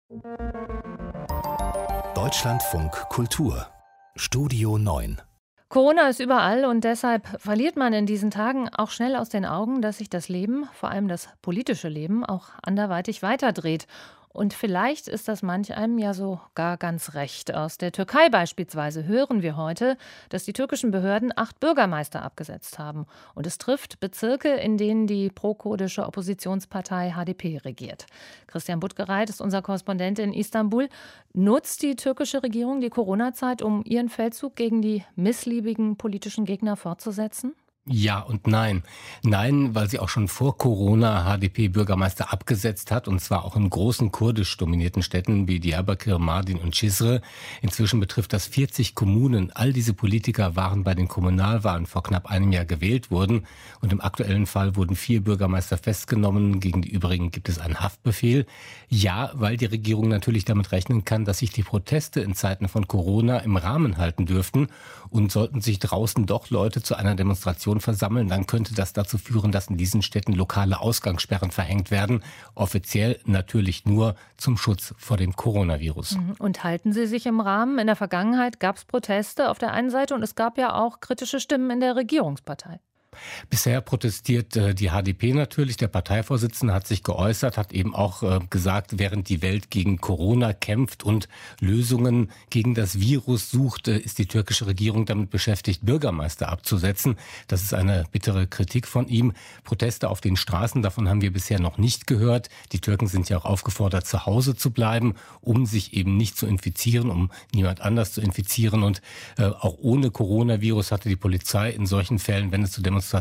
Deutschlandfunk Kultur Studio 9. Corona ist überall und deshalb verliert man in diesen Tagen auch schnell aus den Augen, dass sich das Leben, vor allem das politische Leben, auch anderweitig weiterdreht. Und vielleicht ist das manch einem ja sogar ganz recht. Aus der Türkei beispielsweise hören wir heute, dass die türkischen Behörden 8 Bürgermeister abgesetzt haben. Und es trifft Bezirke, in denen die pro-kurdische Oppositionspartei HDP regiert. Christian Buttgereit ist unser Korrespondent in Istanbul. Nutzt die türkische Regierung die Corona-Zeit, um ihren Feldzug gegen die missliebigen politischen Gegner fortzusetzen? Ja und nein. Nein, weil sie auch schon vor Corona HDP-Bürgermeister abgesetzt hat, und zwar auch in großen kurdisch dominierten Städten wie Diyarbakır, Mardin und Cizre. Inzwischen betrifft das 40 Kommunen. All diese Politiker waren bei den Kommunalwahlen vor knapp einem Jahr gewählt worden. Und im aktuellen Fall wurden 4 Bürgermeister festgenommen. Gegen die übrigen gibt es einen Haftbefehl. Ja, weil die Regierung natürlich damit rechnen kann, dass sich die Proteste in Zeiten von Corona im Rahmen halten dürften. Und sollten sich draußen doch Leute zu einer Demonstration versammeln, dann könnte das dazu führen, dass in diesen Städten lokale Ausgangssperren verhängt werden. Offiziell natürlich nur zum Schutz vor dem Coronavirus. Und halten sie sich im Rahmen? In der Vergangenheit gab es Proteste auf der einen Seite und es gab ja auch kritische Stimmen in der Regierungspartei. Bisher protestiert die HDP natürlich. Der Parteivorsitzende hat sich geäußert, hat eben auch gesagt, während die Welt gegen Corona kämpft und Lösungen gegen das Virus sucht, ist die türkische Regierung damit beschäftigt, Bürgermeister abzusetzen. Das ist eine bittere Kritik von ihm. Proteste auf den Straßen, davon haben wir bisher noch nicht gehört. Die Türken sind ja auch aufgefordert, zu Hause zu bleiben, um sich eben nicht zu infizieren, um niemand anders zu infizieren. Und auch ohne Coronavirus hatte die Polizei in solchen Fällen, wenn es zu Demonstrationen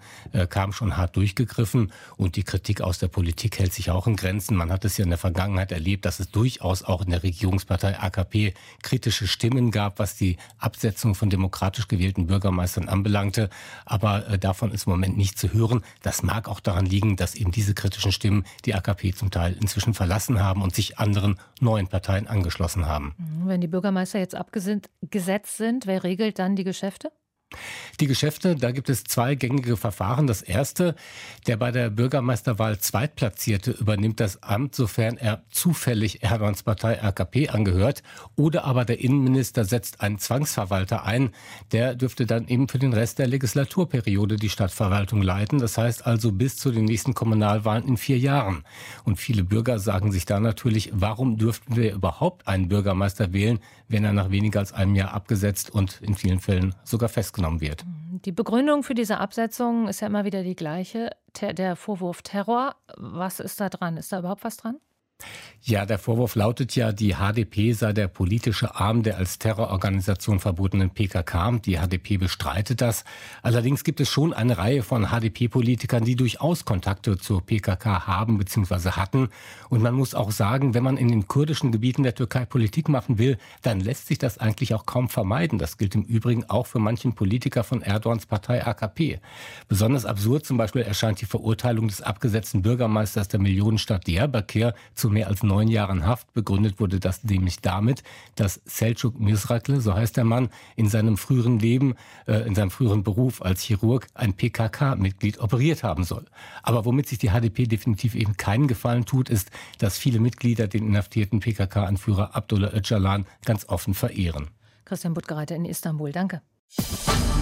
kam, schon hart durchgegriffen, und die Kritik aus der Politik hält sich auch in Grenzen. Man hat es ja in der Vergangenheit erlebt, dass es durchaus auch in der Regierungspartei AKP kritische Stimmen gab, was die Absetzung von demokratisch gewählten Bürgermeistern anbelangte. Aber davon ist im Moment nicht zu hören. Das mag auch daran liegen, dass eben diese kritischen Stimmen die AKP zum Teil inzwischen verlassen haben und sich anderen neuen Parteien angeschlossen haben. Wenn die Bürgermeister jetzt abgesetzt sind, wer regelt dann die Geschäfte? Die Geschäfte, da gibt es 2 gängige Verfahren. Das erste, der bei der Bürgermeisterwahl Zweitplatzierte übernimmt das Amt, sofern er zufällig Erdogans Partei AKP angehört. Oder aber der Innenminister setzt einen Zwangsverwalter ein. Der dürfte dann eben für den Rest der Legislaturperiode die Stadtverwaltung leiten. Das heißt also bis zu den nächsten Kommunalwahlen in 4 Jahren. Und viele Bürger sagen sich da natürlich, warum dürften wir überhaupt einen Bürgermeister wählen, wenn er nach weniger als einem Jahr abgesetzt und in vielen Fällen sogar festgenommen wird. Die Begründung für diese Absetzung ist ja immer wieder die gleiche, der Vorwurf Terror. Was ist da dran? Ist da überhaupt was dran? Ja, der Vorwurf lautet ja, die HDP sei der politische Arm der als Terrororganisation verbotenen PKK. Die HDP bestreitet das. Allerdings gibt es schon eine Reihe von HDP-Politikern, die durchaus Kontakte zur PKK haben bzw. hatten. Und man muss auch sagen, wenn man in den kurdischen Gebieten der Türkei Politik machen will, dann lässt sich das eigentlich auch kaum vermeiden. Das gilt im Übrigen auch für manchen Politiker von Erdogans Partei AKP. Besonders absurd zum Beispiel erscheint die Verurteilung des abgesetzten Bürgermeisters der Millionenstadt Diyarbakır zu mehr als 9 Jahren Haft. Begründet wurde das nämlich damit, dass Selçuk Mizrakli, so heißt der Mann, in seinem früheren Leben, in seinem früheren Beruf als Chirurg ein PKK-Mitglied operiert haben soll. Aber womit sich die HDP definitiv eben keinen Gefallen tut, ist, dass viele Mitglieder den inhaftierten PKK-Anführer Abdullah Öcalan ganz offen verehren. Christian Buttgereit in Istanbul, danke.